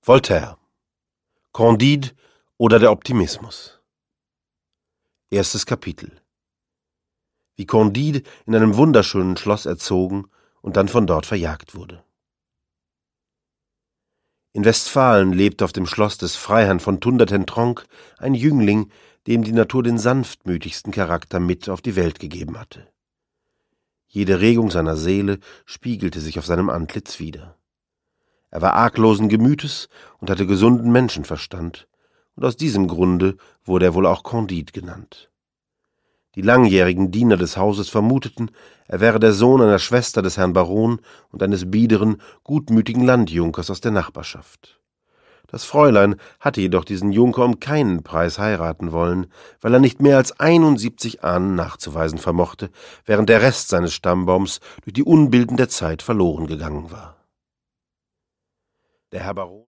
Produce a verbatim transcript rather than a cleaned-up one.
Voltaire. Candide oder der Optimismus. Erstes Kapitel. Wie Candide in einem wunderschönen Schloss erzogen und dann von dort verjagt wurde. In Westfalen lebte auf dem Schloss des Freiherrn von Thundertentronckh ein Jüngling, dem die Natur den sanftmütigsten Charakter mit auf die Welt gegeben hatte. Jede Regung seiner Seele spiegelte sich auf seinem Antlitz wider. Er war arglosen Gemütes und hatte gesunden Menschenverstand, und aus diesem Grunde wurde er wohl auch Candide genannt. Die langjährigen Diener des Hauses vermuteten, er wäre der Sohn einer Schwester des Herrn Baron und eines biederen, gutmütigen Landjunkers aus der Nachbarschaft. Das Fräulein hatte jedoch diesen Junker um keinen Preis heiraten wollen, weil er nicht mehr als einundsiebzig Ahnen nachzuweisen vermochte, während der Rest seines Stammbaums durch die Unbilden der Zeit verloren gegangen war. Der Herr Baron